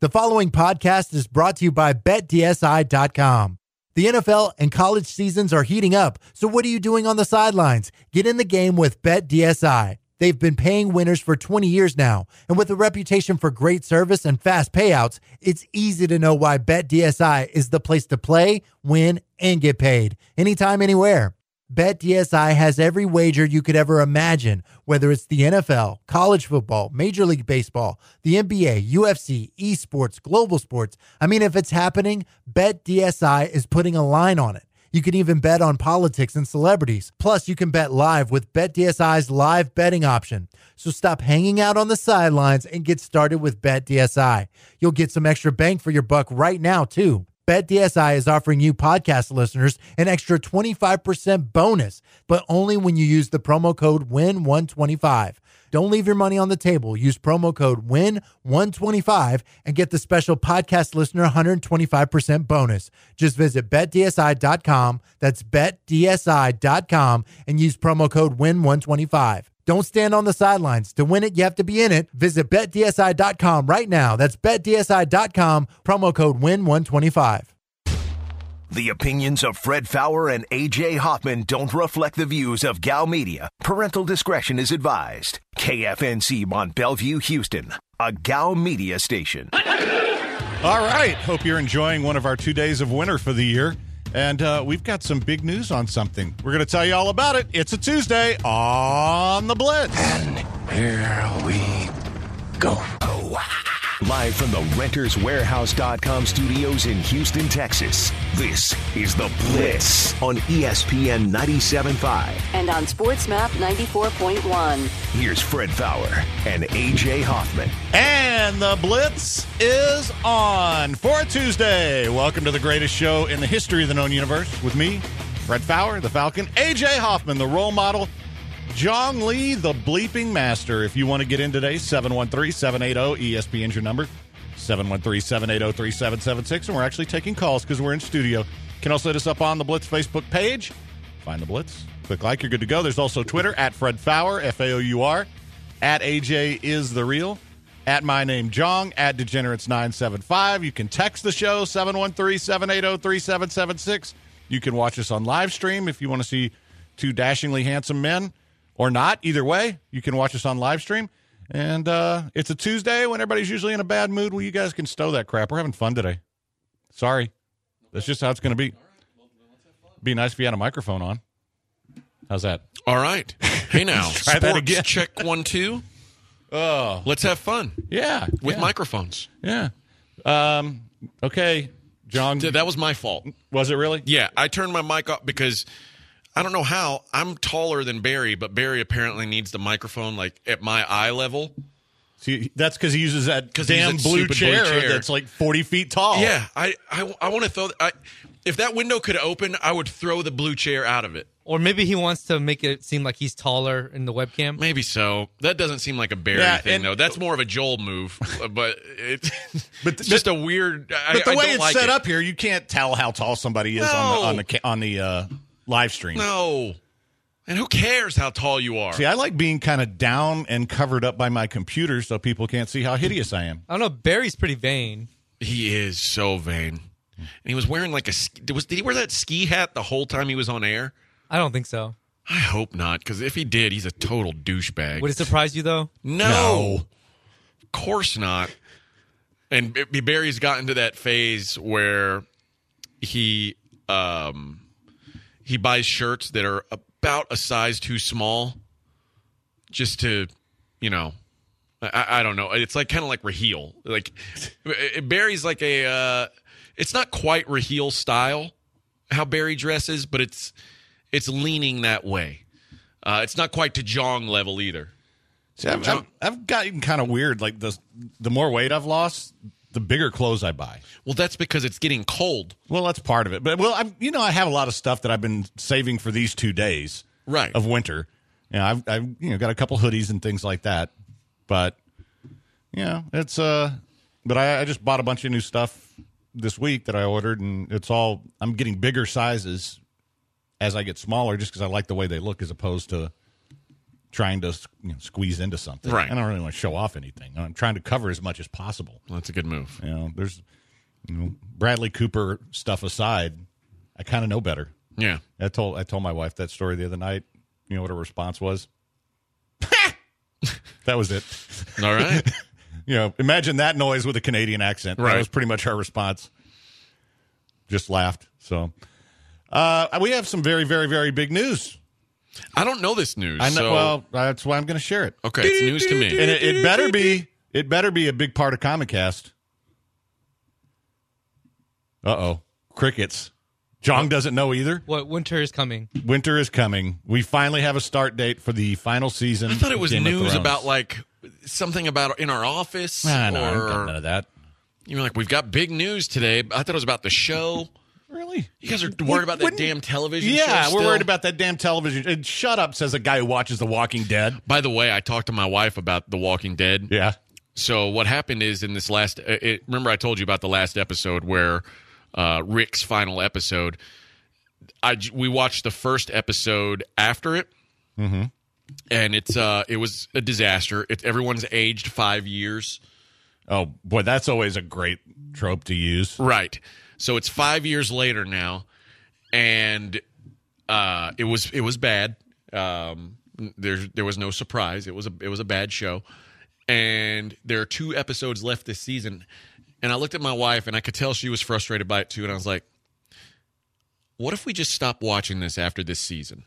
The following podcast is brought to you by BetDSI.com. The NFL and college seasons are heating up, so what are you doing on the sidelines? Get in the game with BetDSI. They've been paying winners for 20 years now, and with a reputation for great service and fast payouts, it's easy to know why BetDSI is the place to play, win, and get paid. Anytime, anywhere. BetDSI has every wager you could ever imagine, whether it's the NFL, college football, Major League Baseball, the NBA, UFC, esports, global sports. I mean, if it's happening, BetDSI is putting a line on it. You can even bet on politics and celebrities. Plus, you can bet live with BetDSI's live betting option. So stop hanging out on the sidelines and get started with BetDSI. You'll get some extra bang for your buck right now, too. BetDSI is offering you podcast listeners an extra 25% bonus, but only when you use the promo code WIN125. Don't leave your money on the table. Use promo code WIN125 and get the special podcast listener 125% bonus. Just visit BetDSI.com. That's BetDSI.com and use promo code WIN125. Don't stand on the sidelines. To win it, you have to be in it. Visit BetDSI.com right now. That's BetDSI.com, promo code WIN125. The opinions of Fred Faour and A.J. Hoffman don't reflect the views of Gal Media. Parental discretion is advised. KFNC Mont Bellevue, Houston, a Gal Media station. All right. Hope you're enjoying one of our 2 days of winter for the year. And we've got some big news on something. We're going to tell you all about it. It's a Tuesday on The Blitz. And here we go. Live from the RentersWarehouse.com studios in Houston, Texas, this is The Blitz on ESPN 97.5. And on SportsMap 94.1. Here's Fred Faour and A.J. Hoffman. And The Blitz is on for a Tuesday. Welcome to the greatest show in the history of the known universe with me, Fred Faour, the Falcon, A.J. Hoffman, the role model, John Lee, the bleeping master. If you want to get in today, 713-780, ESPN's your number, 713-780-3776. And we're actually taking calls because we're in studio. You can also hit us up on the Blitz Facebook page. Find the Blitz. Click like, you're good to go. There's also Twitter, at Fred Faour, F-A-O-U-R, at AJ is the real, at my name, Jong, at Degenerates975. You can text the show, 713-780-3776. You can watch us on live stream if you want to see two dashingly handsome men. Or not. Either way, you can watch us on live stream. And it's a Tuesday when everybody's usually in a bad mood. Well, you guys can stow that crap. We're having fun today. Sorry. That's just how it's going to be. Be nice if you had a microphone on. How's that? All right. Hey now. Try that again. Check 1, 2. Oh. Let's have fun. Yeah. With microphones. Yeah. Okay, John. That was my fault. Was it really? Yeah. I turned my mic off because I don't know how. I'm taller than Barry, but Barry apparently needs the microphone like at my eye level. See, that's because he uses that damn blue chair that's like 40 feet tall. Yeah. I want to throw if that window could open, I would throw the blue chair out of it. Or maybe he wants to make it seem like he's taller in the webcam. Maybe so. That doesn't seem like a Barry thing, though. That's more of a Joel move. But it's just a weird. But the way it's set up here, you can't tell how tall somebody is on the live stream. No. And who cares how tall you are? See, I like being kind of down and covered up by my computer so people can't see how hideous I am. I don't know. Barry's pretty vain. He is so vain. And he was wearing like did he wear that ski hat the whole time he was on air? I don't think so. I hope not, because if he did, he's a total douchebag. Would it surprise you, though? No. Of course not. And Barry's gotten to that phase where he buys shirts that are about a size too small just to, I don't know. It's like kind of like Raheel. Like Barry's like it's not quite Raheel style how Barry dresses, but it's leaning that way. It's not quite to Jong level either. See, I've gotten kind of weird. Like the more weight I've lost, the bigger clothes I buy. Well, that's because it's getting cold. Well, that's part of it. But I have a lot of stuff that I've been saving for these 2 days of winter. I've got a couple hoodies and things like that. But it's but I just bought a bunch of new stuff this week that I ordered, and I'm getting bigger sizes as I get smaller, just because I like the way they look, as opposed to trying to squeeze into something. Right. I don't really want to show off anything. I'm trying to cover as much as possible. Well, that's a good move. There's Bradley Cooper stuff aside, I kind of know better. Yeah. I told my wife that story the other night. You know what her response was? That was it. All right. Imagine that noise with a Canadian accent. Right. That was pretty much her response. Just laughed. So we have some very, very, very big news. I don't know this news. I know. So... Well, that's why I'm going to share it. Okay, it's news to me. And it better be a big part of Comicast. Uh-oh. Crickets. Jong doesn't know either. What, winter is coming? Winter is coming. We finally have a start date for the final season. I thought it was Game of news Thrones. about something about in our office. No, I haven't got none of that. You were like, we've got big news today. I thought it was about the show. Really? You guys are worried about that damn television show Yeah, still? we're worried about that damn television. And shut up, says a guy who watches The Walking Dead. By the way, I talked to my wife about The Walking Dead. Yeah. So what happened is in this last remember I told you about the last episode where Rick's final episode. We watched the first episode after it, and it was a disaster. Everyone's aged 5 years. Oh boy, that's always a great trope to use. Right. So it's 5 years later now, and it was bad. There was no surprise. It was a bad show, and there are 2 episodes left this season. And I looked at my wife, and I could tell she was frustrated by it too. And I was like, what if we just stop watching this after this season?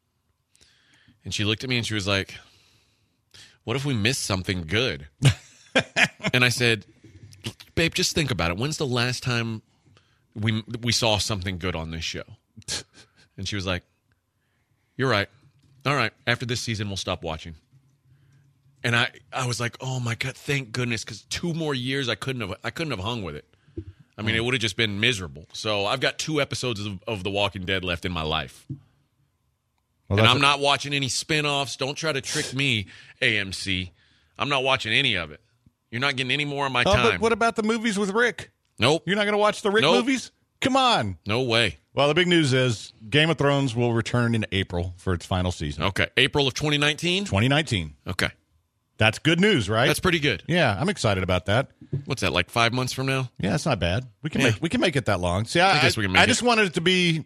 And she looked at me and she was like, what if we missed something good? And I said, babe, just think about it. When's the last time we saw something good on this show? And she was like, you're right. All right. After this season, we'll stop watching. And I was like, oh my God, thank goodness. Because 2 more years, I couldn't have hung with it. I mean, it would have just been miserable. So I've got 2 episodes of The Walking Dead left in my life. Well, and I'm not watching any spinoffs. Don't try to trick me, AMC. I'm not watching any of it. You're not getting any more of my time. But what about the movies with Rick? Nope. You're not going to watch the Rick Nope. movies? Come on. No way. Well, the big news is Game of Thrones will return in April for its final season. Okay. April of 2019? 2019. Okay. That's good news, right? That's pretty good. Yeah, I'm excited about that. What's that, like 5 months from now? Yeah, it's not bad. We can make it that long. See, I guess we can make I just wanted it to be,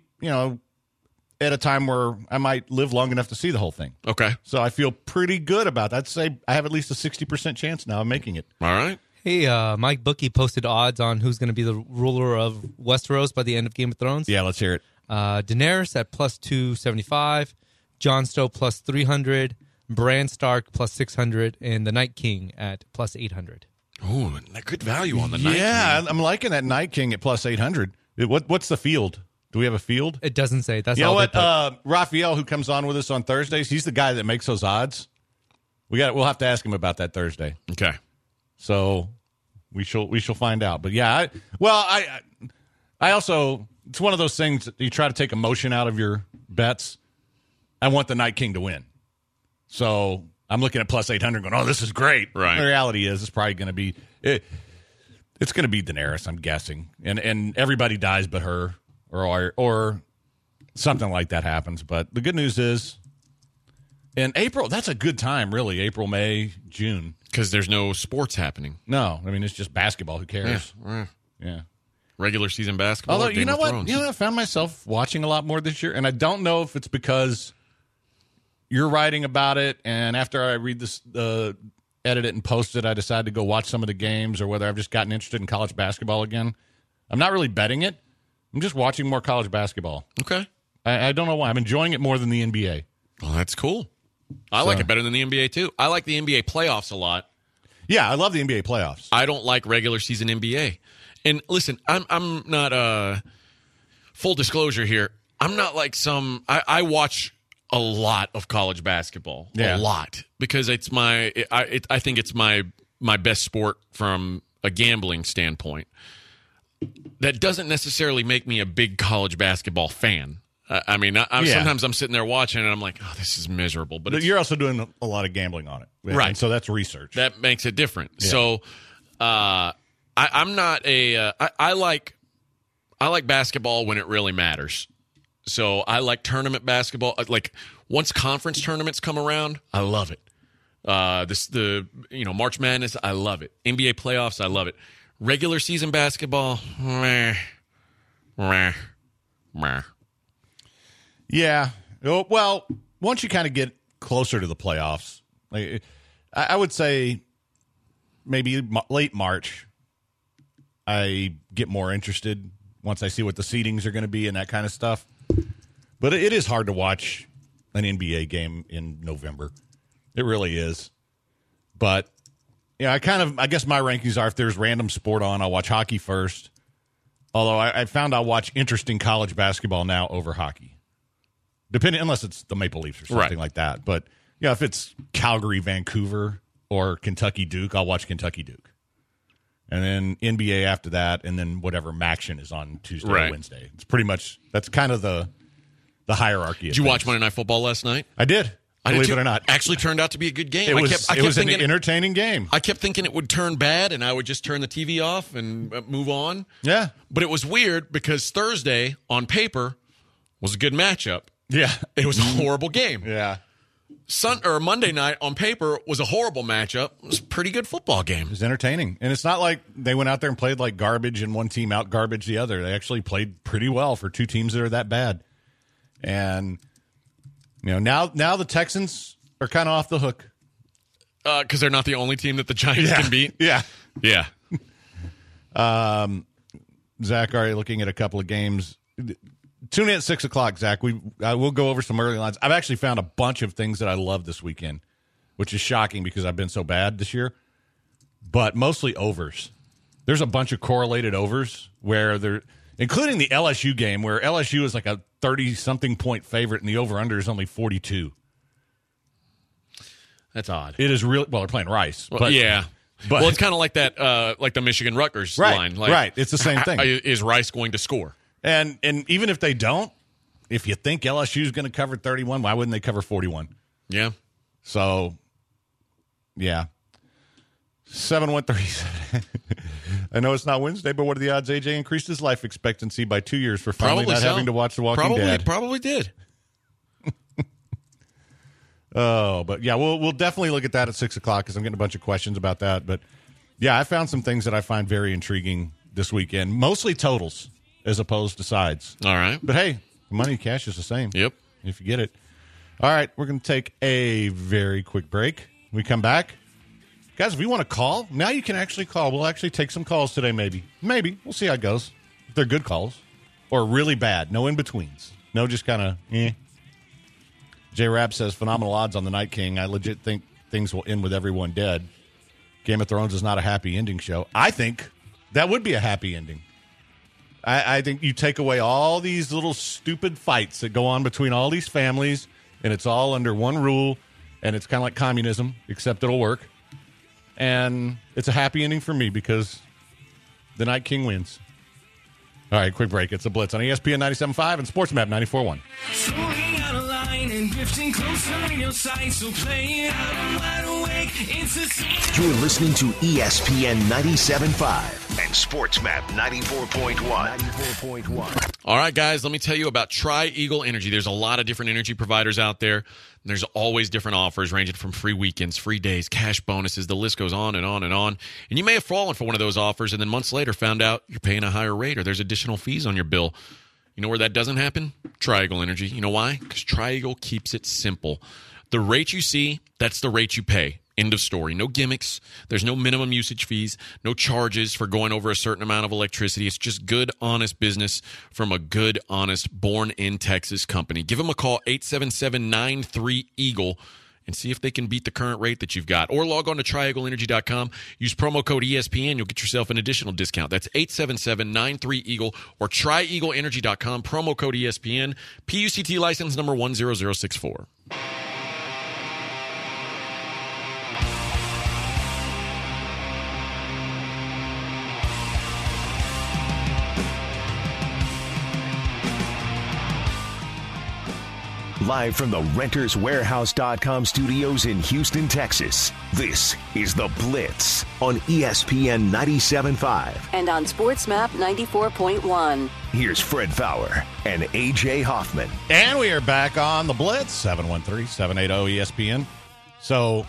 at a time where I might live long enough to see the whole thing. Okay. So I feel pretty good about that. I'd say I have at least a 60% chance now of making it. All right. Hey, Mike Bookie posted odds on who's going to be the ruler of Westeros by the end of Game of Thrones. Yeah, let's hear it. Daenerys at plus 275, Jon Snow plus 300, Bran Stark plus 600, and the Night King at plus 800. Ooh, good value on the Night Yeah, King. I'm liking that Night King at plus 800. What's the field? Do we have a field? It doesn't say. That's You know all what? they put. Raphael, who comes on with us on Thursdays, he's the guy that makes those odds. We'll have to ask him about that Thursday. Okay. So we shall find out. But yeah, I also, it's one of those things that you try to take emotion out of your bets. I want the Night King to win. So I'm looking at plus 800 going, oh, this is great. Right. The reality is it's probably going to be it's going to be Daenerys, I'm guessing. And everybody dies but her or something like that happens. But the good news is in April, that's a good time, really. April, May, June. Because there's no sports happening. No, I mean, it's just basketball. Who cares? Yeah. Yeah. Regular season basketball. Although, or Game of Thrones? I found myself watching a lot more this year, and I don't know if it's because you're writing about it, and after I read this, edit it and post it, I decided to go watch some of the games, or whether I've just gotten interested in college basketball again. I'm not really betting it. I'm just watching more college basketball. Okay. I don't know why. I'm enjoying it more than the NBA. Well, that's cool. I like it better than the NBA, too. I like the NBA playoffs a lot. Yeah, I love the NBA playoffs. I don't like regular season NBA. And listen, I'm not full disclosure here. I'm not like I watch a lot of college basketball. Yeah. A lot. Because it's I think it's my best sport from a gambling standpoint. That doesn't necessarily make me a big college basketball fan. Sometimes I'm sitting there watching and I'm like, oh, this is miserable. But You're also doing a lot of gambling on it. Right. And so that's research. that makes it different. Yeah. So I'm not I like basketball when it really matters. So I like tournament basketball. Like once conference tournaments come around, I love it. March Madness, I love it. NBA playoffs, I love it. Regular season basketball, meh. Yeah. Well, once you kind of get closer to the playoffs, like, I would say maybe late March, I get more interested once I see what the seedings are going to be and that kind of stuff. But it is hard to watch an NBA game in November. It really is. But yeah, I guess my rankings are if there's random sport on, I'll watch hockey first. Although I found I'll watch interesting college basketball now over hockey. Unless it's the Maple Leafs or something like that. But yeah, if it's Calgary, Vancouver, or Kentucky Duke, I'll watch Kentucky Duke. And then NBA after that, and then whatever Maction is on Tuesday or Wednesday. It's pretty much, that's kind of the hierarchy. Did you watch Monday Night Football last night? I did. Believe it or not. Actually turned out to be a good game. It was an entertaining game. I kept thinking it would turn bad, and I would just turn the TV off and move on. Yeah. But it was weird because Thursday, on paper, was a good matchup. Yeah. It was a horrible game. Yeah. Monday night, on paper, was a horrible matchup. It was a pretty good football game. It was entertaining. And it's not like they went out there and played like garbage and one team out garbage the other. They actually played pretty well for two teams that are that bad. And now the Texans are kind of off the hook. Because they're not the only team that the Giants can beat? Yeah. Yeah. Zach, already looking at a couple of games. Tune in at 6 o'clock, Zach. We'll go over some early lines. I've actually found a bunch of things that I love this weekend, which is shocking because I've been so bad this year. But mostly overs. There's a bunch of correlated overs where they're – including the LSU game where LSU is like a 30-something point favorite and the over-under is only 42. That's odd. It is really – well, they're playing Rice. Well, but, yeah. But, it's kind of like that like the Michigan-Rutgers line. Like, right. It's the same thing. Is Rice going to score? And even if they don't, if you think LSU is going to cover 31, why wouldn't they cover 41? Yeah. So, yeah. 7137. I know it's not Wednesday, but what are the odds AJ increased his life expectancy by 2 years for finally not having to watch The Walking Dead? Probably did. But yeah, we'll definitely look at that at 6 o'clock because I'm getting a bunch of questions about that. But yeah, I found some things that I find very intriguing this weekend, mostly totals as opposed to sides. All right. But hey, money cash is the same. Yep. If you get it. All right, we're going to take a very quick break. When we come back. Guys, if you want to call, now you can actually call. We'll actually take some calls today, maybe. Maybe. We'll see how it goes. If they're good calls. Or really bad. No in-betweens. No just kind of, J-Rap says, phenomenal odds on the Night King. I legit think things will end with everyone dead. Game of Thrones is not a happy ending show. I think that would be a happy ending. I think you take away all these little stupid fights that go on between all these families, and it's all under one rule, and it's kind of like communism, except it'll work. And it's a happy ending for me because the Night King wins. All right, quick break. It's a Blitz on ESPN 97.5 and SportsMap 94.1. Swinging out a line and drifting closer in your sight, so play it out, I'm wide awake. You're listening to ESPN 97.5 and SportsMap 94.1. All right, guys, let me tell you about Tri-Eagle Energy. There's a lot of different energy providers out there. There's always different offers ranging from free weekends, free days, cash bonuses. The list goes on and on and on. And you may have fallen for one of those offers and then months later found out you're paying a higher rate or there's additional fees on your bill. You know where that doesn't happen? Tri-Eagle Energy. You know why? Because Tri-Eagle keeps it simple. The rate you see, that's the rate you pay. End of story. No gimmicks. There's no minimum usage fees, no charges for going over a certain amount of electricity. It's just good, honest business from a good, honest, born-in-Texas company. Give them a call, 877-93-EAGLE, and see if they can beat the current rate that you've got. Or log on to TriEagleEnergy.com. Use promo code ESPN. You'll get yourself an additional discount. That's 877-93-EAGLE or TriEagleEnergy.com. Promo code ESPN. PUCT license number 10064. Live from the RentersWarehouse.com studios in Houston, Texas, this is The Blitz on ESPN 97.5. And on SportsMap 94.1. Here's Fred Fowler and A.J. Hoffman. And we are back on The Blitz, 713-780-ESPN. So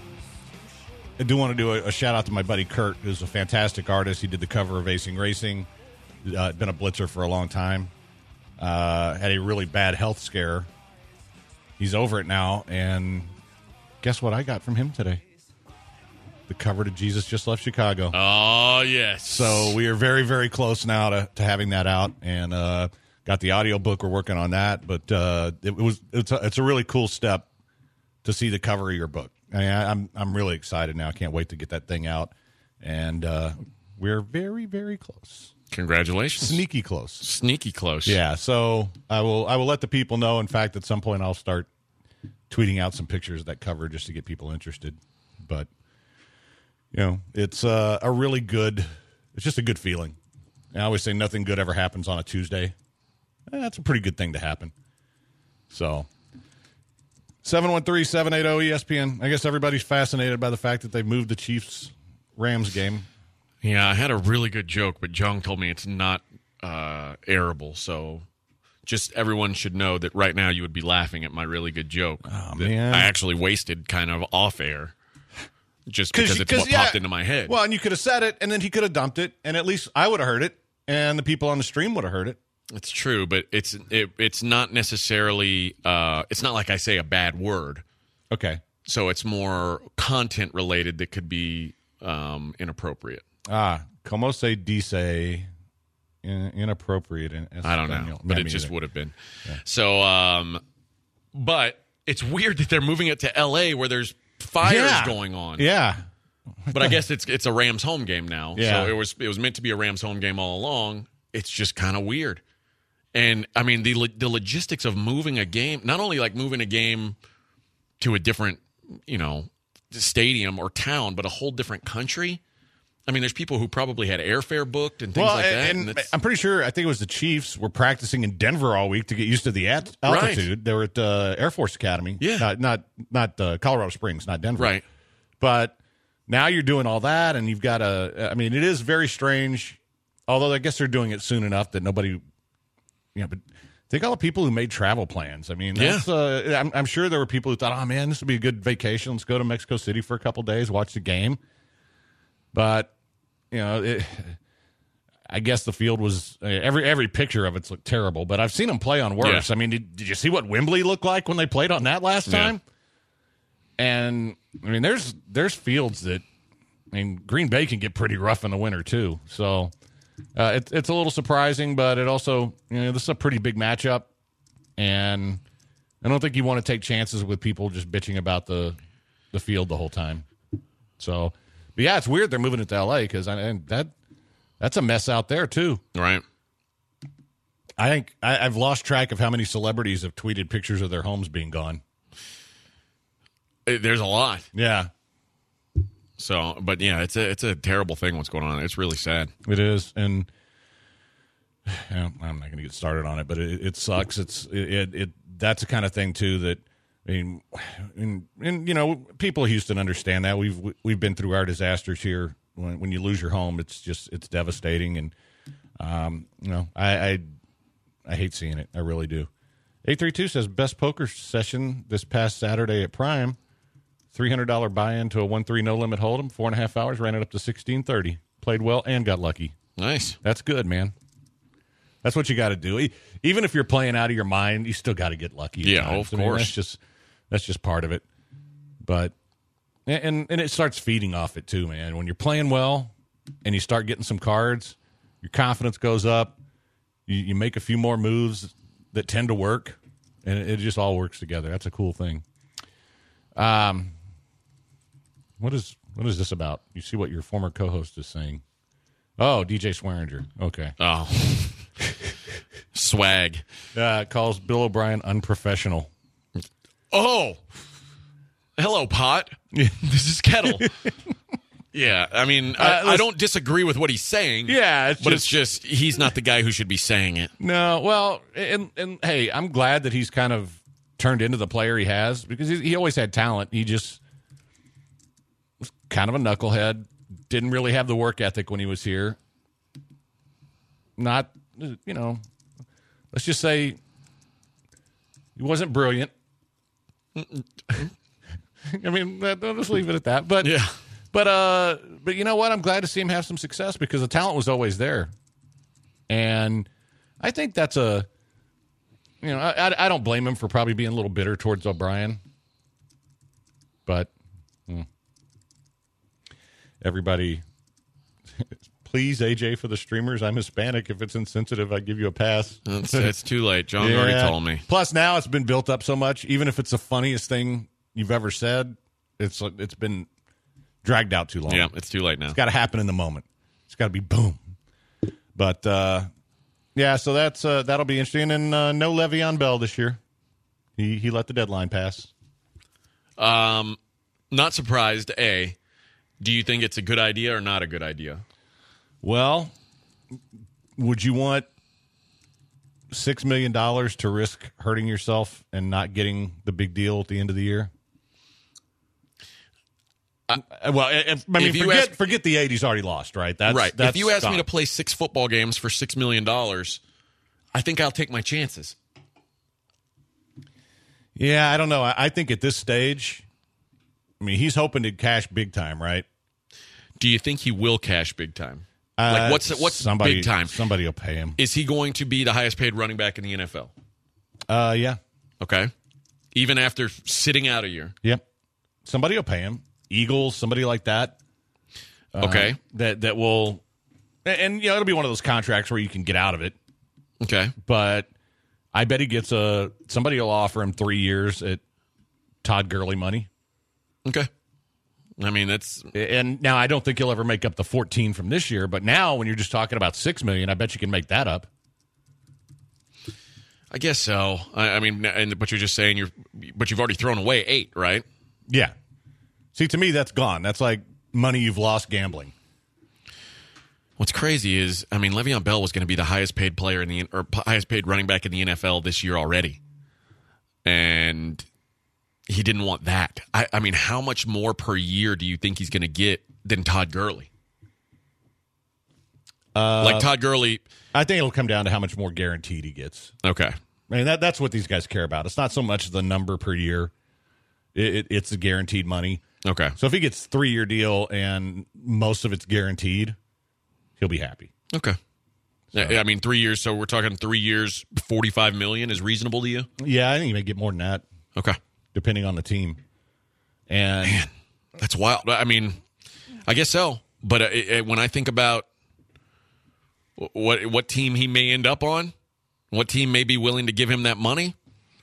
I do want to do a shout-out to my buddy Kurt, who's a fantastic artist. He did the cover of Acing Racing. Been a blitzer for a long time. Had a really bad health scare. He's over it now, and guess what I got from him today? The cover to Jesus Just Left Chicago. Oh, yes. So we are very, very close now to having that out, and got the audiobook. We're working on that, but it's a really cool step to see the cover of your book. I'm really excited now. I can't wait to get that thing out, and we're very, very close. Congratulations. Sneaky close. Sneaky close. Yeah, so I will let the people know. In fact, at some point I'll start tweeting out some pictures of that cover just to get people interested. But, it's a really good – it's just a good feeling. I always say nothing good ever happens on a Tuesday. That's a pretty good thing to happen. So, 713-780-ESPN. I guess everybody's fascinated by the fact that they've moved the Chiefs-Rams game. Yeah, I had a really good joke, but Jung told me it's not airable. So just everyone should know that right now you would be laughing at my really good joke. Oh, man. I actually wasted kind of off air just because it's what popped into my head. Well, and you could have said it, and then he could have dumped it, and at least I would have heard it, and the people on the stream would have heard it. It's true, but it's not necessarily it's not like I say a bad word. Okay. So it's more content related that could be inappropriate. Como se dice inappropriate in I don't know, but it just would have been. Yeah. So, but it's weird that they're moving it to L.A. where there's fires going on. Yeah. But I guess it's a Rams home game now. Yeah. So it was meant to be a Rams home game all along. It's just kind of weird. And, I mean, the logistics of moving a game, not only like moving a game to a different, stadium or town, but a whole different country. I mean, there's people who probably had airfare booked and things like that. And I'm pretty sure, I think it was the Chiefs were practicing in Denver all week to get used to the altitude. Right. They were at Air Force Academy. Yeah. Not Colorado Springs, not Denver. Right. But now you're doing all that, and you've got it is very strange, although I guess they're doing it soon enough that nobody, but think all the people who made travel plans. I mean, that's, I'm sure there were people who thought, oh, man, this would be a good vacation. Let's go to Mexico City for a couple days, watch the game. But, I guess the field was every picture of it's looked terrible. But I've seen them play on worse. Yeah. I mean, did you see what Wembley looked like when they played on that last time? And, I mean, there's fields that, Green Bay can get pretty rough in the winter, too. So it's a little surprising, but it also, this is a pretty big matchup. And I don't think you want to take chances with people just bitching about the field the whole time. So, but yeah, it's weird they're moving it to L.A. because that's a mess out there, too. Right. I think I've lost track of how many celebrities have tweeted pictures of their homes being gone. There's a lot. Yeah. So, but yeah, it's a terrible thing what's going on. It's really sad. It is, and I'm not going to get started on it, but it sucks. That's the kind of thing too that people in Houston understand that. We've been through our disasters here. When you lose your home, it's devastating, and I hate seeing it. I really do. 832 says best poker session this past Saturday at Prime. $300 buy-in to a 1-3 no-limit hold'em, 4.5 hours, ran it up to 1630. Played well and got lucky. Nice. That's good, man. That's what you got to do. Even if you're playing out of your mind, you still got to get lucky. Yeah, of course. That's just part of it. But and it starts feeding off it too, man. When you're playing well and you start getting some cards, your confidence goes up. You make a few more moves that tend to work, and it just all works together. That's a cool thing. What is this about? You see what your former co-host is saying. Oh, DJ Swearinger. Okay. Oh. Swag. Calls Bill O'Brien unprofessional. Oh. Hello, Pot. This is Kettle. Yeah, I mean, I don't disagree with what he's saying. Yeah, it's just he's not the guy who should be saying it. No, well, and hey, I'm glad that he's kind of turned into the player he has, because he always had talent. He just was kind of a knucklehead, didn't really have the work ethic when he was here. Not, let's just say he wasn't brilliant. I mean, I'll just leave it at that. But Yeah. But you know what? I'm glad to see him have some success because the talent was always there. And I think that's I don't blame him for probably being a little bitter towards O'Brien. But everybody, please, AJ, for the streamers, I'm Hispanic. If it's insensitive, I give you a pass. It's too late. John already told me. Plus, now it's been built up so much. Even if it's the funniest thing you've ever said, it's been dragged out too long. Yeah, it's too late now. It's got to happen in the moment. It's got to be boom. But yeah, so that'll be interesting. And no Le'Veon Bell this year. He let the deadline pass. Not surprised. A, do you think it's a good idea or not a good idea? Well, would you want $6 million to risk hurting yourself and not getting the big deal at the end of the year? Forget the 80s already lost, right? That's right. That's if you ask gone. me to play 6 football games for $6 million, I think I'll take my chances. Yeah, I don't know. I think at this stage, I mean, he's hoping to cash big time, right? Do you think he will cash big time? Like what's big time? Somebody will pay him. Is he going to be the highest paid running back in the NFL? Yeah. Okay. Even after sitting out a year? Yep. Somebody will pay him. Eagles, somebody like that. Okay. That will, and it'll be one of those contracts where you can get out of it. Okay. But I bet he gets somebody will offer him 3 years at Todd Gurley money. Okay. I mean, and now I don't think he'll ever make up the 14 from this year, but now when you're just talking about $6 million, I bet you can make that up. I guess so. I mean, but you're just saying but you've already thrown away 8, right? Yeah. See, to me, that's gone. That's like money you've lost gambling. What's crazy is, I mean, Le'Veon Bell was going to be the highest paid player highest paid running back in the NFL this year already, and he didn't want that. I mean, how much more per year do you think he's going to get than Todd Gurley? Like Todd Gurley, I think it'll come down to how much more guaranteed he gets. Okay. I mean, that's what these guys care about. It's not so much the number per year. It's the guaranteed money. Okay. So if he gets a 3-year deal and most of it's guaranteed, he'll be happy. Okay. So. I mean, 3 years. So we're talking 3 years, $45 million is reasonable to you? Yeah, I think he may get more than that. Okay. Depending on the team. And man, that's wild. I mean, I guess so. But when I think about what team he may end up on, what team may be willing to give him that money,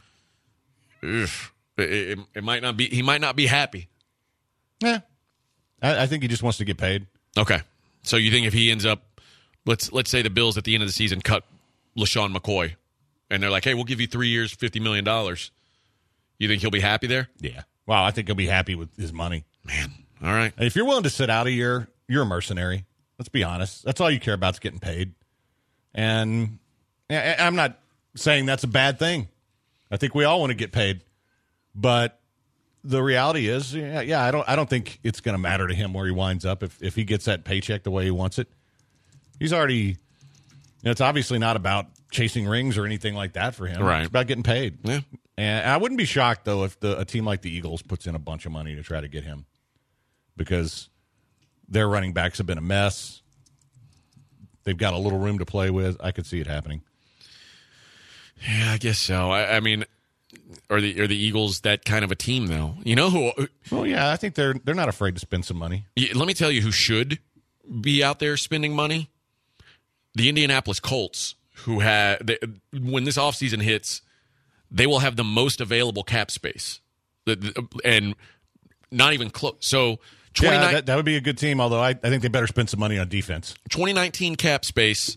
it might not be. He might not be happy. Yeah, I think he just wants to get paid. Okay, so you think if he ends up, let's say the Bills at the end of the season cut LaShawn McCoy, and they're like, "Hey, we'll give you 3 years, $50 million." You think he'll be happy there? Yeah. Wow, I think he'll be happy with his money. Man, all right. If you're willing to sit out a year, you're a mercenary. Let's be honest. That's all you care about is getting paid. And I'm not saying that's a bad thing. I think we all want to get paid. But the reality is, I don't think it's going to matter to him where he winds up if he gets that paycheck the way he wants it. He's already, it's obviously not about chasing rings or anything like that for him. Right. It's about getting paid. Yeah. And I wouldn't be shocked, though, if a team like the Eagles puts in a bunch of money to try to get him because their running backs have been a mess. They've got a little room to play with. I could see it happening. Yeah, I guess so. I mean, are the Eagles that kind of a team, though? You know who? Well, yeah, I think they're not afraid to spend some money. Let me tell you who should be out there spending money. The Indianapolis Colts, who when this offseason hits, they will have the most available cap space. And not even close. So, that would be a good team, although I think they better spend some money on defense. 2019 cap space,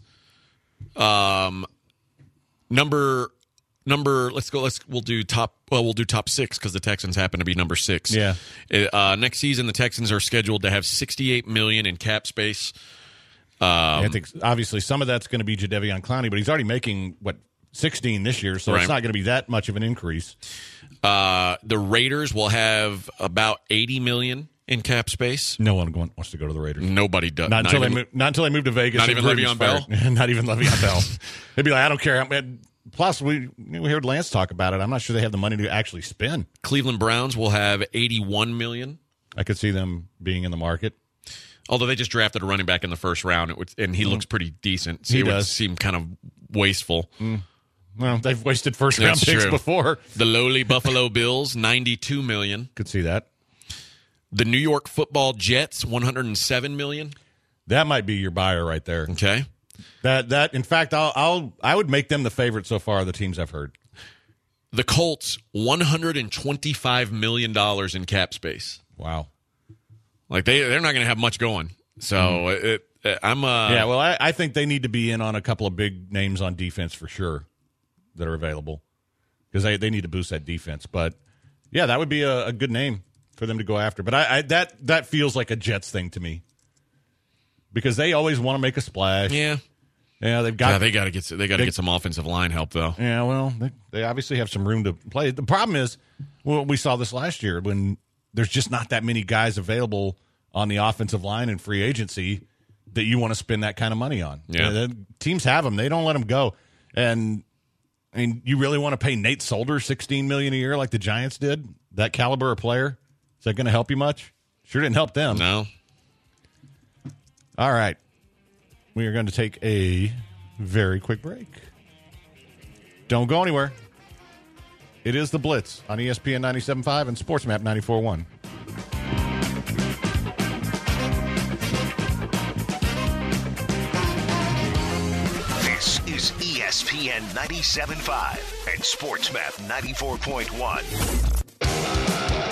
number we'll do top 6 because the Texans happen to be number 6. Yeah. Next season the Texans are scheduled to have $68 million in cap space. I think obviously some of that's going to be Jadeveon Clowney, but he's already making 16 this year, so Right. it's not going to be that much of an increase. The Raiders will have about $80 million in cap space. No one wants to go to the Raiders. Nobody does. Not until they move to Vegas. Not and even Gruden's Le'Veon Bell? fired. Not even Le'Veon Bell. They'd be like, I don't care. Plus, we heard Lance talk about it. I'm not sure they have the money to actually spend. Cleveland Browns will have $81 million. I could see them being in the market. Although they just drafted a running back in the first round, and he looks pretty decent. So He it would does. seem kind of wasteful. Well, they've wasted first-round That's picks true. before. The lowly Buffalo Bills, $92 million. Could see that. The New York Football Jets, $107 million. That might be your buyer right there. Okay. That in fact, I would make them the favorite so far of the teams I've heard. The Colts, $125 million in cap space. Wow. Like they're not going to have much going. So Yeah, well, I think they need to be in on a couple of big names on defense for sure that are available because they need to boost that defense. But yeah, that would be a good name for them to go after. But that feels like a Jets thing to me because they always want to make a splash. yeah. Yeah, they got to get some offensive line help though. Yeah, well, they obviously have some room to play. The problem is, well, we saw this last year when there's just not that many guys available on the offensive line in free agency that you want to spend that kind of money on. Yeah. The teams have them; they don't let them go. And I mean, you really want to pay Nate Solder $16 million a year like the Giants did? That caliber of player, is that going to help you much? Sure didn't help them. No. All right. We are going to take a very quick break. Don't go anywhere. It is The Blitz on ESPN 97.5 and SportsMap 94.1. This is ESPN 97.5 and SportsMap 94.1.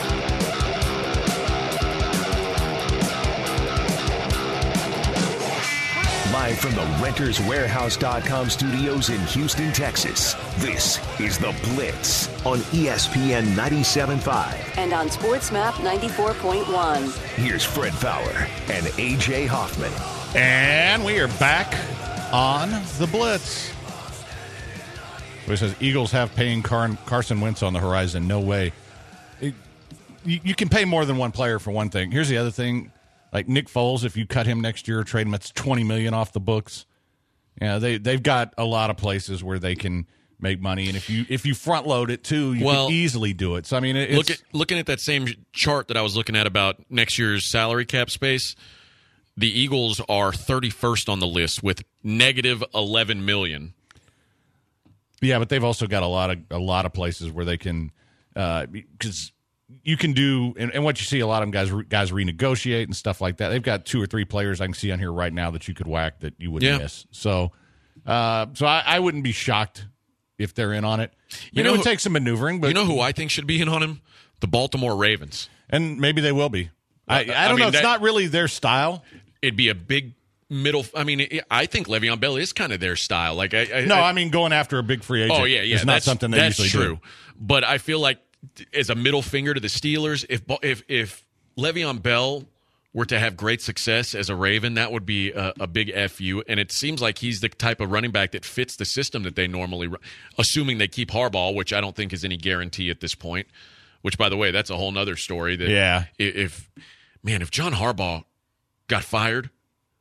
Live from the RentersWarehouse.com studios in Houston, Texas, this is The Blitz on ESPN 97.5. And on SportsMap 94.1. Here's Fred Fowler and A.J. Hoffman. And we are back on The Blitz. It says Eagles have paying Carson Wentz on the horizon. No way. You can pay more than one player for one thing. Here's the other thing. Like Nick Foles, if you cut him next year or trade him, that's $20 million off the books. Yeah, they've got a lot of places where they can make money, and if you front load it too, you can easily do it. So I mean, looking at that same chart that I was looking at about next year's salary cap space, the Eagles are 31st on the list with negative $11 million. Yeah, but they've also got a lot of places where they can because you can do and what you see a lot of them guys renegotiate and stuff like that. They've got 2 or 3 players I can see on here right now that you could whack that you wouldn't miss. So I wouldn't be shocked if they're in on it. It would take some maneuvering, but you know who I think should be in on him? The Baltimore Ravens. And maybe they will be. I don't know. It's not really their style. It'd be a big middle. I mean, I think Le'Veon Bell is kind of their style. Like I mean, going after a big free agent. Oh yeah, is not something they usually true. do. But I feel like as a middle finger to the Steelers, if Le'Veon Bell were to have great success as a Raven, that would be a big FU. And it seems like he's the type of running back that fits the system that they normally run, assuming they keep Harbaugh, which I don't think is any guarantee at this point. Which, by the way, that's a whole nother story. That yeah. If John Harbaugh got fired,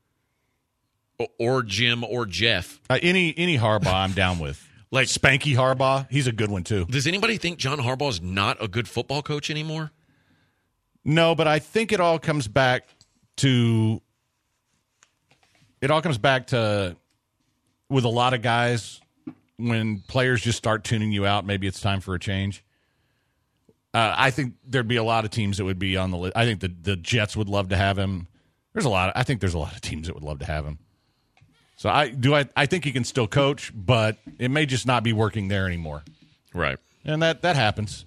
or Jim or Jeff, any Harbaugh, I'm down with. Like Spanky Harbaugh, he's a good one too. Does anybody think John Harbaugh is not a good football coach anymore? No, but I think it all comes back to with a lot of guys when players just start tuning you out. Maybe it's time for a change. I think there'd be a lot of teams that would be on the list. I think the Jets would love to have him. I think there's a lot of teams that would love to have him. So I think he can still coach, but it may just not be working there anymore. Right. And that happens.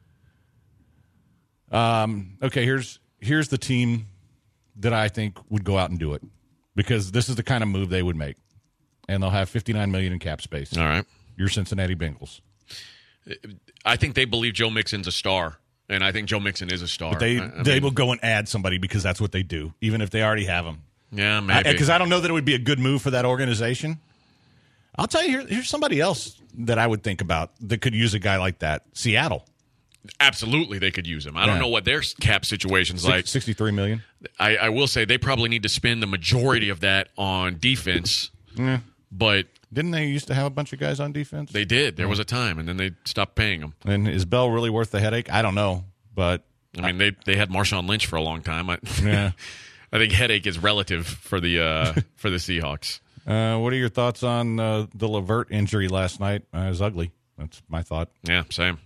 Okay, here's the team that I think would go out and do it because this is the kind of move they would make. And they'll have $59 million in cap space. All right. Your Cincinnati Bengals. I think they believe Joe Mixon's a star, and I think Joe Mixon is a star. But they will go and add somebody because that's what they do, even if they already have them. Yeah, maybe. Because I don't know that it would be a good move for that organization. I'll tell you, here's somebody else that I would think about that could use a guy like that. Seattle. Absolutely, they could use him. I don't know what their cap situation's like. $63 million. I will say they probably need to spend the majority of that on defense. Yeah. But didn't they used to have a bunch of guys on defense? They did. There was a time, and then they stopped paying them. And is Bell really worth the headache? I don't know, but I mean, they had Marshawn Lynch for a long time. Yeah. I think headache is relative for the Seahawks. What are your thoughts on the Levert injury last night? It was ugly. That's my thought. Yeah, same.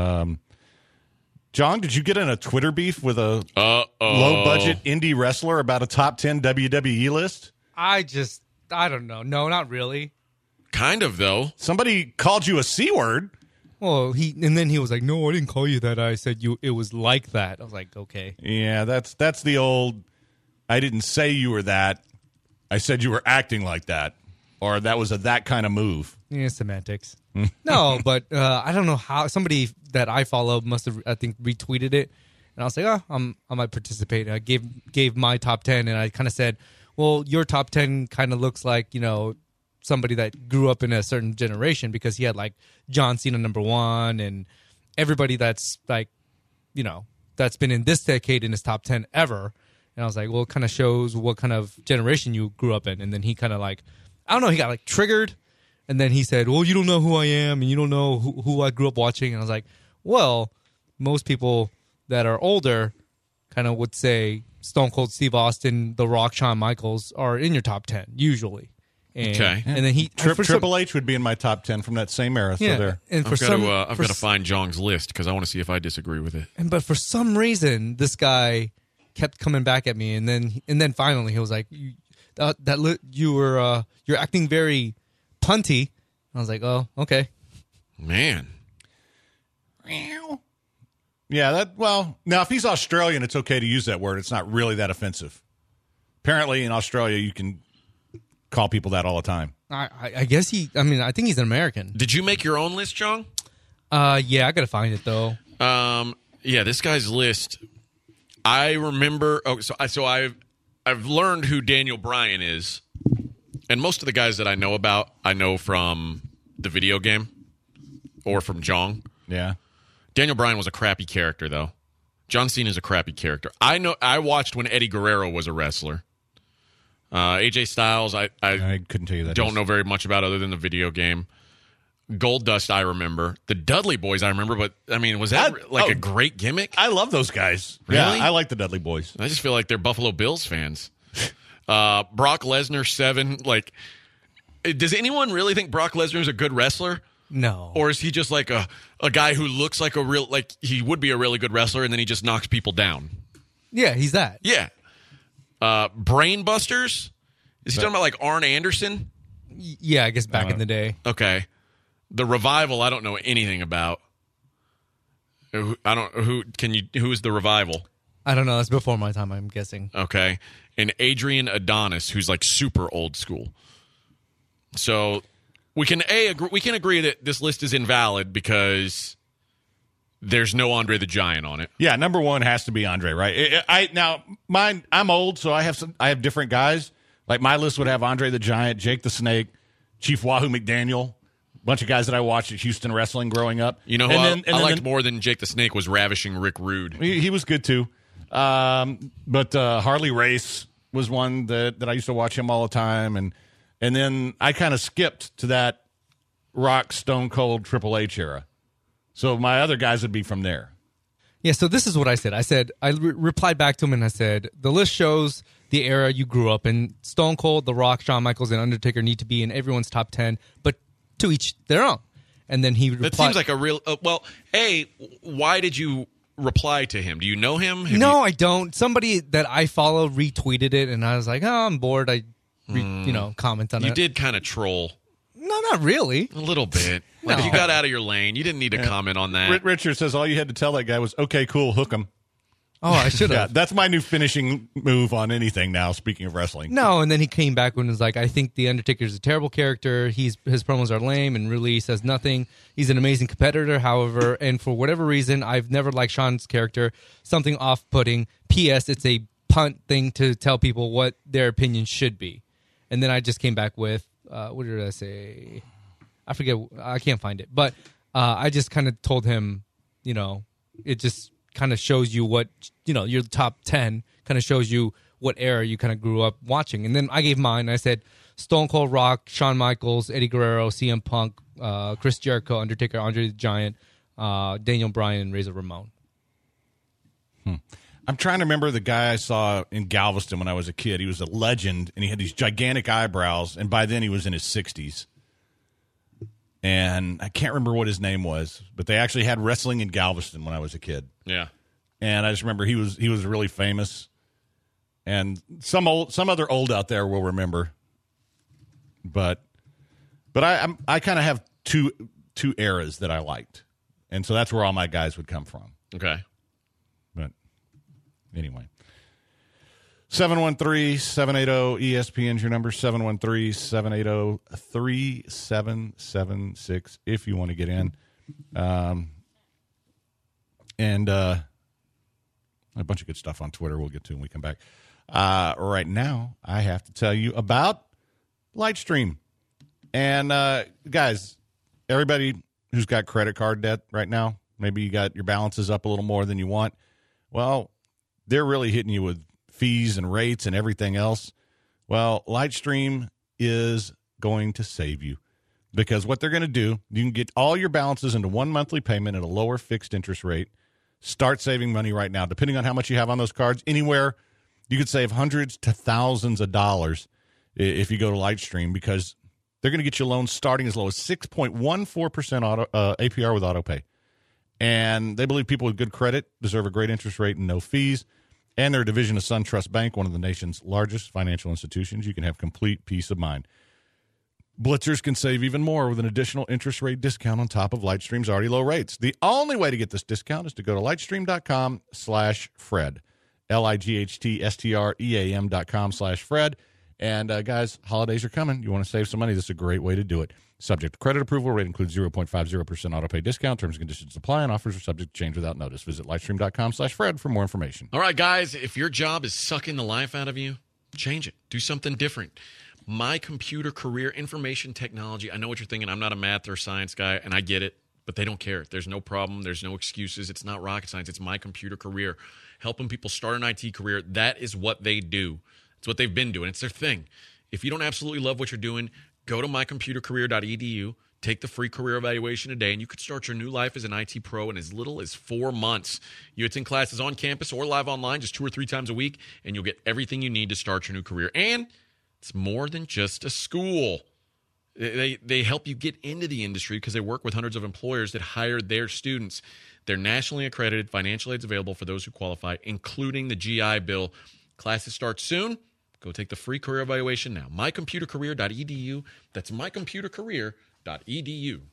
John, did you get in a Twitter beef with a low-budget indie wrestler about a top 10 WWE list? I don't know. No, not really. Kind of, though. Somebody called you a C-word. Well, and then he was like, "No, I didn't call you that. I said it was like that." I was like, "Okay." Yeah, that's the old, I didn't say you were that. I said you were acting like that. Or that was that kind of move. Yeah, semantics. No, but I don't know how. Somebody that I follow must have, I think, retweeted it. And I was like, I might participate. And I gave my top 10, and I kind of said, well, your top 10 kind of looks like, somebody that grew up in a certain generation, because he had, like, John Cena #1 and everybody that's, like, that's been in this decade in his top 10 ever. And I was like, well, it kind of shows what kind of generation you grew up in. And then he kind of, like, I don't know, he got, like, triggered. And then he said, well, you don't know who I am, and you don't know who I grew up watching. And I was like, well, most people that are older kind of would say Stone Cold Steve Austin, The Rock, Shawn Michaels are in your top 10, usually. And, okay. And then Triple H would be in my top 10 from that same era. Yeah. So there. And I've got to find Jong's list because I want to see if I disagree with it. But for some reason, this guy kept coming back at me. And then finally he was like, you're acting very punty. I was like, oh, okay. Man. Yeah, now if he's Australian, it's okay to use that word. It's not really that offensive. Apparently in Australia, you can call people that all the time. I guess I think he's an American. Did you make your own list, Jong? Yeah, I got to find it, though. Yeah, this guy's list, I remember, so I've learned who Daniel Bryan is. And most of the guys that I know about, I know from the video game or from Jong. Yeah. Daniel Bryan was a crappy character, though. John Cena is a crappy character. I watched when Eddie Guerrero was a wrestler. AJ Styles, I couldn't tell you that. Don't know very much about other than the video game. Goldust, I remember. The Dudley Boys, I remember. But, I mean, was that a great gimmick? I love those guys. Really? Yeah, I like the Dudley Boys. I just feel like they're Buffalo Bills fans. Brock Lesnar 7. Like, does anyone really think Brock Lesnar is a good wrestler? No. Or is he just like a guy who looks like he would be a really good wrestler and then he just knocks people down? Yeah, he's that. Yeah. Brainbusters? Is he talking about like Arn Anderson? Yeah, I guess back in the day. Okay. The Revival, I don't know anything about. Who is the Revival? I don't know. That's before my time, I'm guessing. Okay. And Adrian Adonis, who's like super old school. So we can agree that this list is invalid because there's no Andre the Giant on it. Yeah, #1 has to be Andre, right? I'm old, so I have different guys. Like my list would have Andre the Giant, Jake the Snake, Chief Wahoo McDaniel, a bunch of guys that I watched at Houston Wrestling growing up. You know who I liked more than Jake the Snake was Ravishing Rick Rude. He was good too. But Harley Race was one that I used to watch him all the time, and then I kind of skipped to that Rock, Stone Cold, Triple H era. So my other guys would be from there. Yeah, so this is what I said. I replied back to him and I said, the list shows the era you grew up in. Stone Cold, The Rock, Shawn Michaels, and Undertaker need to be in everyone's top 10, but to each their own. And then he replied. That seems like a real... why did you reply to him? Do you know him? I don't. Somebody that I follow retweeted it, and I was like, I'm bored. I comment on it. You did kind of troll. No, not really. A little bit. Like, you got out of your lane. You didn't need to comment on that. Richard says all you had to tell that guy was, okay, cool, hook him. Oh, I should have. Yeah, that's my new finishing move on anything now, speaking of wrestling. No, and then he came back and was like, I think The Undertaker's a terrible character. His promos are lame and really says nothing. He's an amazing competitor, however, and for whatever reason, I've never liked Shawn's character. Something off-putting. P.S. It's a punt thing to tell people what their opinion should be. And then I just came back with, what did I say? I forget. I can't find it. But I just kind of told him, it just kind of shows you what, your top 10 kind of shows you what era you kind of grew up watching. And then I gave mine. I said Stone Cold Rock, Shawn Michaels, Eddie Guerrero, CM Punk, Chris Jericho, Undertaker, Andre the Giant, Daniel Bryan, and Razor Ramon. I'm trying to remember the guy I saw in Galveston when I was a kid. He was a legend, and he had these gigantic eyebrows, and by then he was in his 60s. And I can't remember what his name was, but they actually had wrestling in Galveston when I was a kid. Yeah. And I just remember he was really famous. And some other old out there will remember. But I kind of have two eras that I liked. And so that's where all my guys would come from. Okay. But anyway. 713-780-ESPN is your number, 713-780-3776 if you want to get in. And a bunch of good stuff on Twitter we'll get to when we come back. Right now, I have to tell you about Lightstream. And, guys, everybody who's got credit card debt right now, maybe you got your balances up a little more than you want. Well, they're really hitting you with fees and rates and everything else. Well, Lightstream is going to save you because what they're going to do, you can get all your balances into one monthly payment at a lower fixed interest rate. Start saving money right now. Depending on how much you have on those cards, anywhere you could save hundreds to thousands of dollars if you go to Lightstream because they're going to get you loans starting as low as 6.14% APR with autopay. And they believe people with good credit deserve a great interest rate and no fees. And they're a division of SunTrust Bank, one of the nation's largest financial institutions. You can have complete peace of mind. Blitzers can save even more with an additional interest rate discount on top of Lightstream's already low rates. The only way to get this discount is to go to lightstream.com/Fred, lightstream.com/Fred. And, guys, holidays are coming. You want to save some money. This is a great way to do it. Subject to credit approval. Rate includes 0.50% autopay discount. Terms and conditions apply, and offers are subject to change without notice. Visit lightstream.com/Fred for more information. All right, guys, if your job is sucking the life out of you, change it. Do something different. My Computer Career Information Technology. I know what you're thinking. I'm not a math or science guy, and I get it, but they don't care. There's no problem. There's no excuses. It's not rocket science. It's My Computer Career. Helping people start an IT career. That is what they do. It's what they've been doing. It's their thing. If you don't absolutely love what you're doing, go to mycomputercareer.edu, take the free career evaluation today, and you could start your new life as an IT pro in as little as 4 months. You attend classes on campus or live online just 2 or 3 times a week, and you'll get everything you need to start your new career. And it's more than just a school. They help you get into the industry because they work with hundreds of employers that hire their students. They're nationally accredited. Financial aid's available for those who qualify, including the GI Bill. Classes start soon. Go take the free career evaluation now. mycomputercareer.edu. That's mycomputercareer.edu.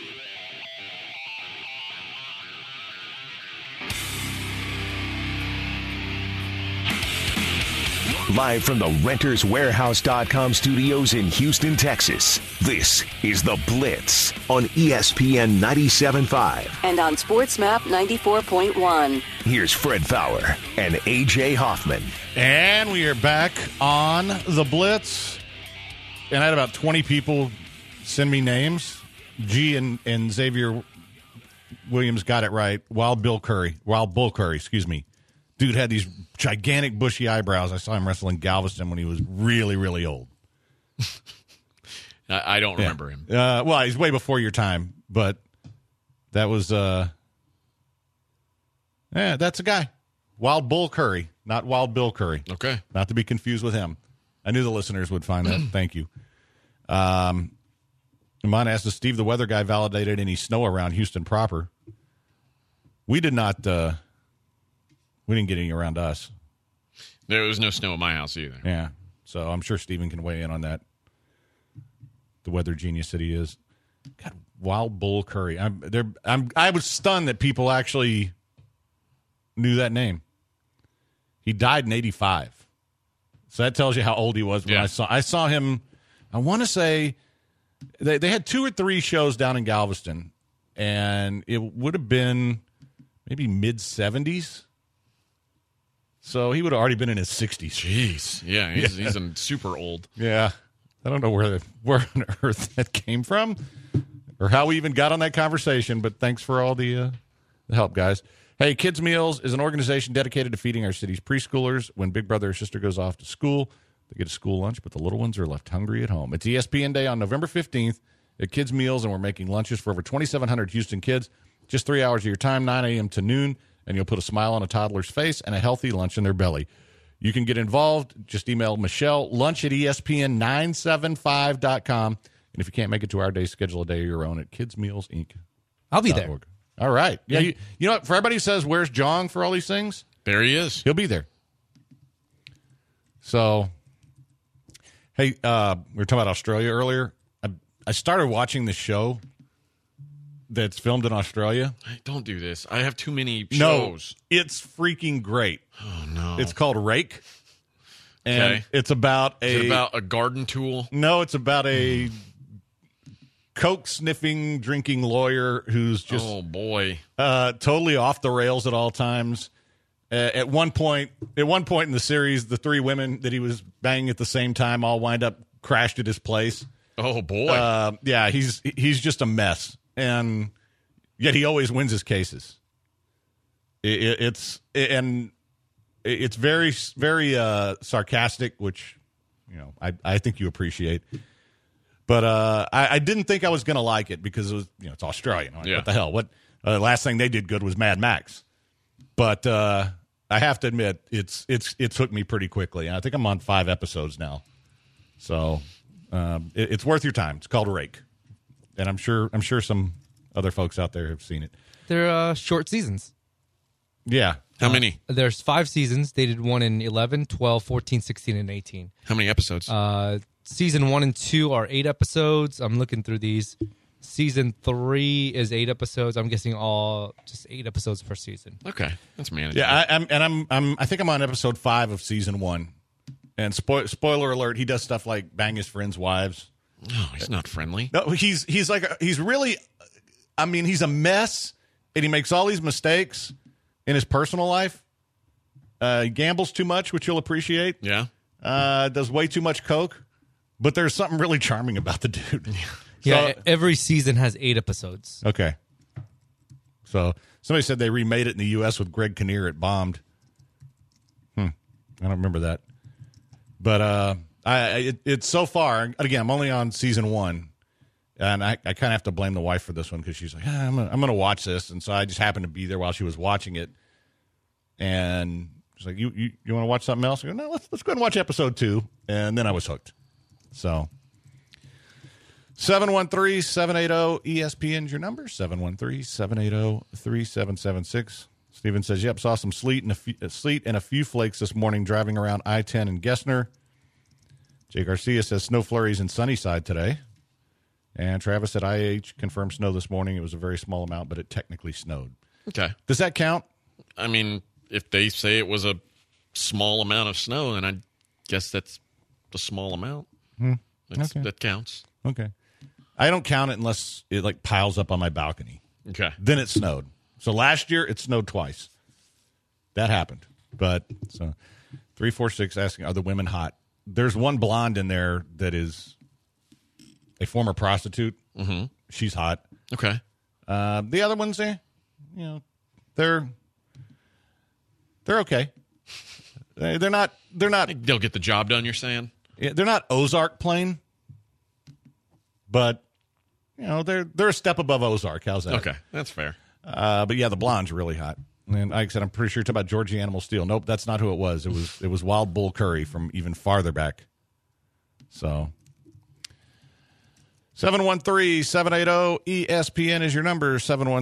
Live from the RentersWarehouse.com studios in Houston, Texas, this is The Blitz on ESPN 97.5. And on SportsMap 94.1. Here's Fred Fowler and A.J. Hoffman. And we are back on The Blitz. And I had about 20 people send me names. G and Xavier Williams got it right. Wild Bull Curry, excuse me. Dude had these gigantic bushy eyebrows. I saw him wrestle in Galveston when he was really, really old. I don't remember him. Well, he's way before your time, but that was, that's a guy. Wild Bull Curry, not Wild Bill Curry. Okay. Not to be confused with him. I knew the listeners would find that. Thank you. Mine asked, does Steve the weather guy validated any snow around Houston proper? We did not, we didn't get any around us. There was no snow at my house either. Yeah. So I'm sure Steven can weigh in on that. The weather genius that he is. God, Wild Bull Curry. I was stunned that people actually knew that name. He died in 85. So that tells you how old he was when I saw him. I want to say they had 2 or 3 shows down in Galveston, and it would have been maybe mid-70s. So he would have already been in his 60s. Jeez. Yeah, he's super old. Yeah. I don't know where on earth that came from or how we even got on that conversation, but thanks for all the help, guys. Hey, Kids Meals is an organization dedicated to feeding our city's preschoolers. When big brother or sister goes off to school, they get a school lunch, but the little ones are left hungry at home. It's ESPN Day on November 15th at Kids Meals, and we're making lunches for over 2,700 Houston kids. Just 3 hours of your time, 9 a.m. to noon, and you'll put a smile on a toddler's face and a healthy lunch in their belly. You can get involved. Just email Michelle, lunch@espn975.com. And if you can't make it to our day, schedule a day of your own at kidsmealsinc.org. I'll be there. All right. Yeah, you know what? For everybody who says, where's Jong for all these things? There he is. He'll be there. So, hey, we were talking about Australia earlier. I started watching the show that's filmed in Australia. Hey, don't do this. I have too many No, shows. it's freaking great. Oh, no. It's called Rake. And Okay. it's about Is it about a garden tool? No, it's about a coke-sniffing, drinking lawyer who's just Oh, boy. totally off the rails at all times. At one point in the series, the three women that he was banging at the same time all wind up crashed at his place. Oh, boy. Yeah, he's just a mess, and yet he always wins his cases. It's very, very sarcastic, which I think you appreciate. But I didn't think I was going to like it because it was it's Australian. Like, Yeah. What the hell? What last thing they did good was Mad Max. But I have to admit it's hooked me pretty quickly, and I think I'm on 5 episodes now. So it's worth your time. It's called Rake, and I'm sure some other folks out there have seen it. They're short seasons. Yeah. How many? There's 5 seasons. They did one in 11, 12, 14, 16, and 18. How many episodes? Season 1 and 2 are 8 episodes. I'm looking through these. Season 3 is 8 episodes. I'm guessing all just 8 episodes per season. Okay. That's manageable. Yeah, I think I'm on episode 5 of season 1. And spoiler alert, he does stuff like bang his friends' wives. Oh, he's not friendly. No, he's really, I mean, he's a mess, and he makes all these mistakes in his personal life. He gambles too much, which you'll appreciate. Yeah. Does way too much coke, but there's something really charming about the dude. Yeah, every season has 8 episodes. Okay. So somebody said they remade it in the U.S. with Greg Kinnear. It bombed. I don't remember that. But it's so far. Again, I'm only on season 1, and I kind of have to blame the wife for this one because she's like, I'm going to watch this, and so I just happened to be there while she was watching it, and she's like, you want to watch something else? I go, no, let's go ahead and watch episode 2, and then I was hooked. So 713-780-ESPN is your number. 713-780-3776. Steven says, yep, saw some sleet and a few flakes this morning driving around I-10 in Gessner. Jay Garcia says snow flurries in Sunnyside today. And Travis at IH confirmed snow this morning. It was a very small amount, but it technically snowed. Okay. Does that count? I mean, if they say it was a small amount of snow, then I guess that's a small amount. Okay. That counts. Okay. I don't count it unless it like piles up on my balcony. Okay. Then it snowed. So last year it snowed twice. That happened. But so 346 asking, are the women hot? There's one blonde in there that is a former prostitute. Mm-hmm. She's hot. Okay. The other ones, they're okay. They're not. They'll get the job done, you're saying? They're not Ozark plain, but they're a step above Ozark. How's that? Okay. That's fair. But yeah, the blonde's really hot. And like I said, I'm pretty sure you're talking about Georgie Animal Steel. Nope, that's not who it was. It was Wild Bull Curry from even farther back. So 713-780-ESPN is your number.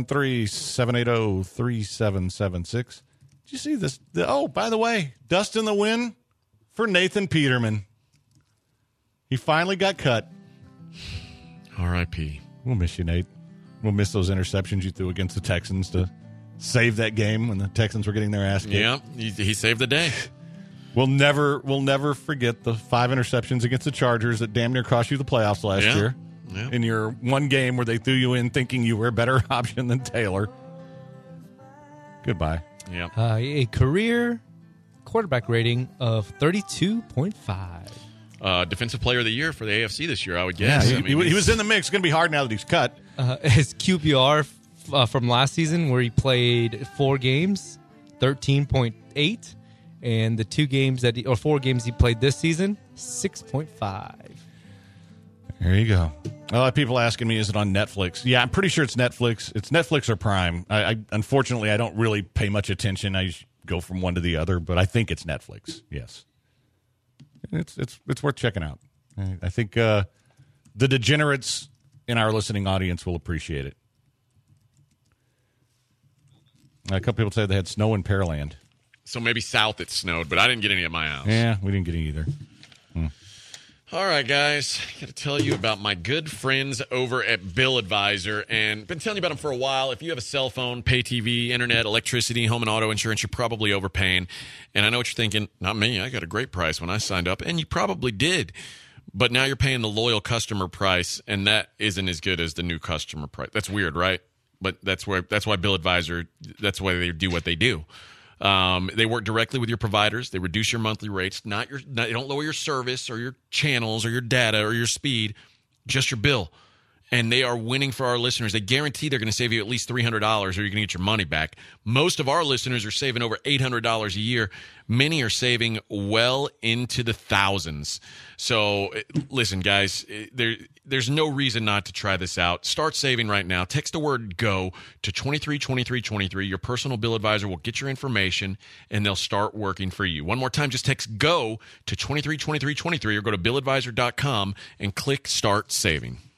713-780-3776. Did you see this? By the way, dust in the wind for Nathan Peterman. He finally got cut. R.I.P. We'll miss you, Nate. We'll miss those interceptions you threw against the Texans to save that game when the Texans were getting their ass kicked. Yeah, he saved the day. We'll never forget the 5 interceptions against the Chargers that damn near cost you the playoffs last year. Yeah. In your one game where they threw you in thinking you were a better option than Taylor. Goodbye. Yeah. A career quarterback rating of 32.5. Defensive Player of the Year for the AFC this year, I would guess. Yeah, he was in the mix. It's going to be hard now that he's cut. His QBR from last season, where he played 4 games, 13.8, and the 4 games he played this season, 6.5. There you go. A lot of people asking me, is it on Netflix? Yeah, I'm pretty sure it's Netflix. It's Netflix or Prime. I unfortunately, I don't really pay much attention. I just go from one to the other, but I think it's Netflix. Yes, it's worth checking out. I think the degenerates in our listening audience will appreciate it. A couple people said they had snow in Pearland. So maybe south it snowed, but I didn't get any at my house. Yeah, we didn't get any either. All right, guys, I got to tell you about my good friends over at Bill Advisor, and been telling you about them for a while. If you have a cell phone, pay TV, internet, electricity, home and auto insurance, you're probably overpaying. And I know what you're thinking. Not me. I got a great price when I signed up, and you probably did. But now you're paying the loyal customer price, and that isn't as good as the new customer price. That's weird, right? But that's why Bill Advisor, that's why they do what they do. They work directly with your providers. They reduce your monthly rates. They don't lower your service or your channels or your data or your speed, just your bill. And they are winning for our listeners. They guarantee they're going to save you at least $300 or you're going to get your money back. Most of our listeners are saving over $800 a year. Many are saving well into the thousands. So listen, guys, there's no reason not to try this out. Start saving right now. Text the word GO to 232323. Your personal Bill Advisor will get your information, and they'll start working for you. One more time, just text GO to 232323 or go to BillAdvisor.com and click Start Saving.